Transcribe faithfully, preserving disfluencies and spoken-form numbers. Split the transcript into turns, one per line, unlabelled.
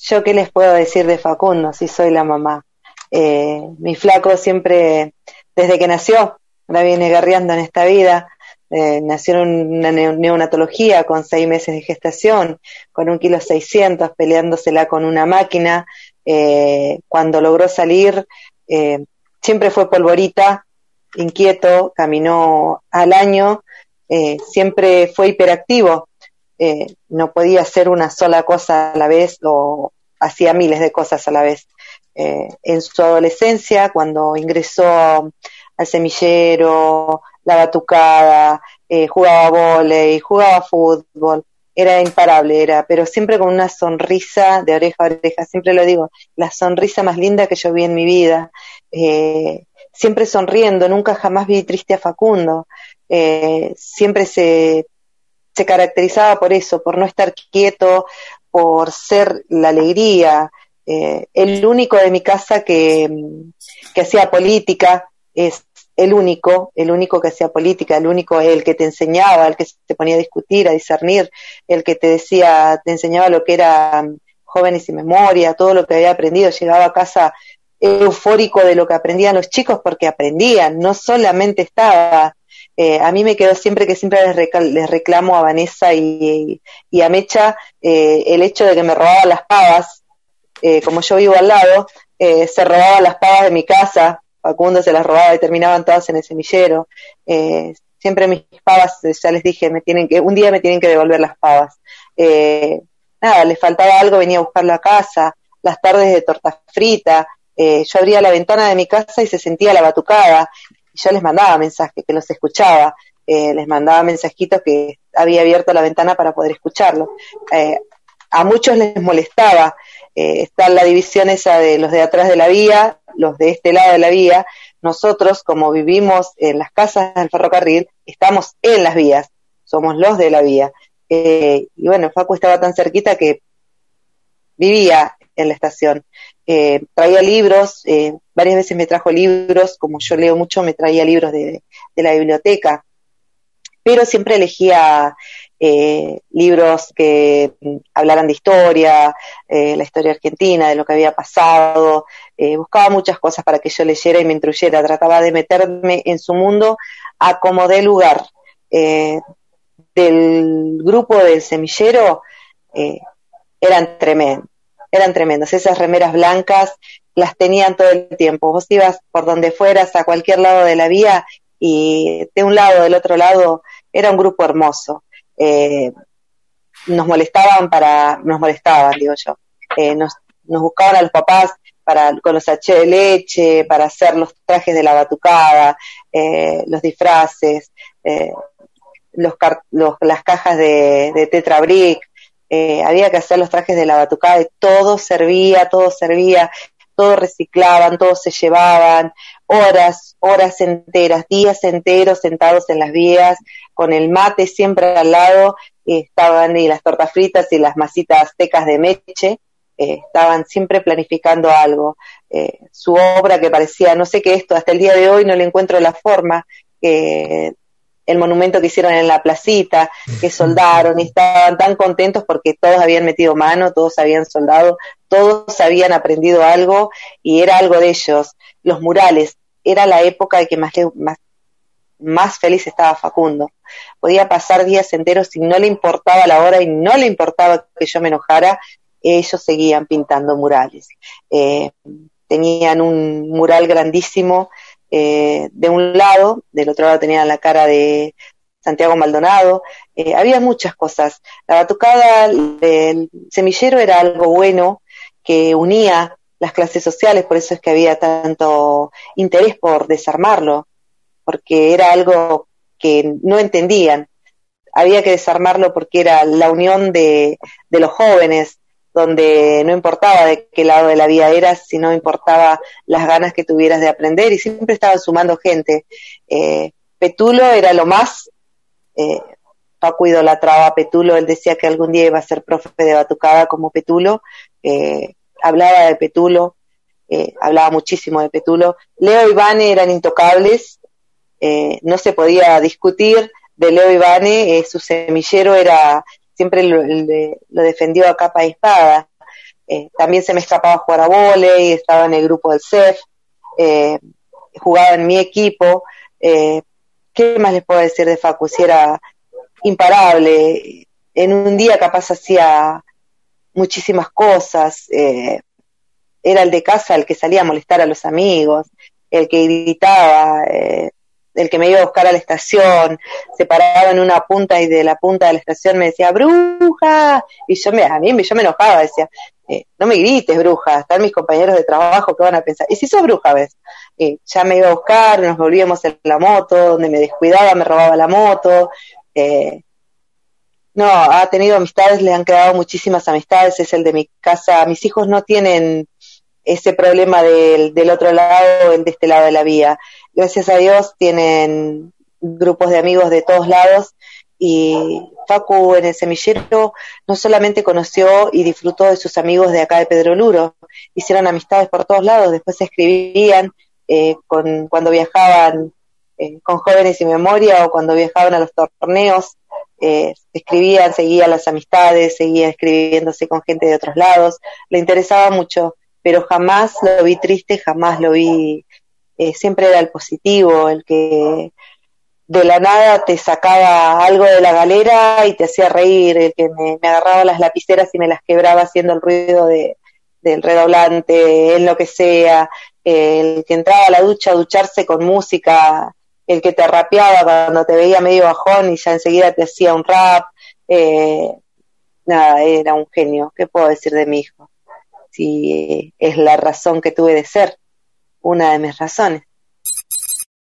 yo qué les puedo decir de Facundo si soy la mamá. Eh, mi flaco siempre, desde que nació, la viene guerreando en esta vida. Eh, nació en una neonatología con seis meses de gestación, con un kilo seiscientos, peleándosela con una máquina. Eh, cuando logró salir, eh, siempre fue polvorita, inquieto, caminó al año, eh, siempre fue hiperactivo, eh, no podía hacer una sola cosa a la vez o hacía miles de cosas a la vez. Eh, en su adolescencia, cuando ingresó al semillero, la batucada, eh, jugaba vóley, jugaba fútbol, era imparable, era, pero siempre con una sonrisa de oreja a oreja, siempre lo digo, la sonrisa más linda que yo vi en mi vida, eh, siempre sonriendo, nunca jamás vi triste a Facundo, eh, siempre se, se caracterizaba por eso, por no estar quieto, por ser la alegría, eh, el único de mi casa que, que hacía política, es el único, el único que hacía política, el único, el que te enseñaba, el que te ponía a discutir, a discernir, el que te decía, te enseñaba lo que era Jóvenes y Memoria, todo lo que había aprendido, llegaba a casa eufórico de lo que aprendían los chicos porque aprendían, no solamente estaba. Eh, a mí me quedó siempre que siempre les, recal- les reclamo a Vanessa y, y a Mecha eh, el hecho de que me robaban las pavas, eh, como yo vivo al lado, eh, se robaban las pavas de mi casa, Facundo se las robaba y terminaban todas en el semillero. Eh, siempre mis pavas, ya les dije, me tienen que, un día me tienen que devolver las pavas. Eh, nada, les faltaba algo, venía a buscarlo a casa, las tardes de torta frita, eh, yo abría la ventana de mi casa y se sentía la batucada, y yo les mandaba mensajes, que los escuchaba, eh, les mandaba mensajitos que había abierto la ventana para poder escucharlo. Eh, a muchos les molestaba, eh, está la división esa de los de atrás de la vía, los de este lado de la vía. Nosotros, como vivimos en las casas del ferrocarril, estamos en las vías, somos los de la vía. Eh, y bueno, Facu estaba tan cerquita que vivía en la estación. Eh, traía libros, eh, varias veces me trajo libros, como yo leo mucho, me traía libros de, de la biblioteca, pero siempre elegía eh, libros que hablaran de historia, eh, la historia argentina, de lo que había pasado, eh, buscaba muchas cosas para que yo leyera y me instruyera, trataba de meterme en su mundo a como dé lugar. Eh, del grupo del semillero eh, eran tremendos, eran tremendos, esas remeras blancas las tenían todo el tiempo, vos ibas por donde fueras a cualquier lado de la vía y de un lado, del otro lado, era un grupo hermoso. Eh, nos molestaban para, nos molestaban, digo yo, eh, nos, nos buscaban a los papás para, con los sachets de leche, para hacer los trajes de la batucada, eh, los disfraces, eh, los, los las cajas de, de Tetra Brick, eh, había que hacer los trajes de la batucada y todo servía, todo servía, todo reciclaban, todo se llevaban, horas, horas enteras, días enteros sentados en las vías, con el mate siempre al lado, y estaban y las tortas fritas y las masitas aztecas de Meche, eh, estaban siempre planificando algo. Eh, su obra que parecía, no sé qué esto, hasta el día de hoy no le encuentro la forma, eh, el monumento que hicieron en la placita, que soldaron y estaban tan contentos porque todos habían metido mano, todos habían soldado, todos habían aprendido algo y era algo de ellos. Los murales, era la época de que más, más, más feliz estaba Facundo. Podía pasar días enteros y no le importaba la hora y no le importaba que yo me enojara, ellos seguían pintando murales. Eh, tenían un mural grandísimo, Eh, de un lado, del otro lado tenían la cara de Santiago Maldonado, eh, había muchas cosas. La batucada, el semillero era algo bueno que unía las clases sociales, por eso es que había tanto interés por desarmarlo, porque era algo que no entendían. Había que desarmarlo porque era la unión de, de los jóvenes, donde no importaba de qué lado de la vía eras, sino importaba las ganas que tuvieras de aprender, y siempre estaban sumando gente. Eh, Petulo era lo más, eh, Paco idolatraba a Petulo, él decía que algún día iba a ser profe de batucada como Petulo, eh, hablaba de Petulo, eh, hablaba muchísimo de Petulo. Leo y Vane eran intocables, eh, no se podía discutir de Leo y Vane, eh, su semillero era... siempre lo, lo defendió a capa y espada. eh, también se me escapaba a jugar a vóley, estaba en el grupo del C E F, eh, jugaba en mi equipo. eh, ¿Qué más les puedo decir de Facu? Si era imparable, en un día capaz hacía muchísimas cosas, eh, era el de casa el que salía a molestar a los amigos, el que gritaba, eh, el que me iba a buscar a la estación, se paraba en una punta y de la punta de la estación me decía bruja, y yo me, a mí yo me enojaba, decía, eh, no me grites bruja, están mis compañeros de trabajo que van a pensar, y si sos bruja, ves, eh, ya me iba a buscar, nos volvíamos en la moto, donde me descuidaba me robaba la moto. eh, no, ha tenido amistades, le han quedado muchísimas amistades, es el de mi casa, mis hijos no tienen ese problema del, del otro lado, el de este lado de la vía. Gracias a Dios tienen grupos de amigos de todos lados, y Facu en el semillero no solamente conoció y disfrutó de sus amigos de acá de Pedro Luro, hicieron amistades por todos lados, después se escribían eh, con, cuando viajaban eh, con Jóvenes y Memoria, o cuando viajaban a los torneos, eh, escribían, seguían las amistades, seguían escribiéndose con gente de otros lados, le interesaba mucho, pero jamás lo vi triste, jamás lo vi, eh, siempre era el positivo, el que de la nada te sacaba algo de la galera y te hacía reír, el que me, me agarraba las lapiceras y me las quebraba haciendo el ruido de, del redoblante, en lo que sea, el que entraba a la ducha a ducharse con música, el que te rapeaba cuando te veía medio bajón y ya enseguida te hacía un rap, eh, nada, era un genio. ¿Qué puedo decir de mi hijo? Si es la razón que tuve de ser, una de mis razones.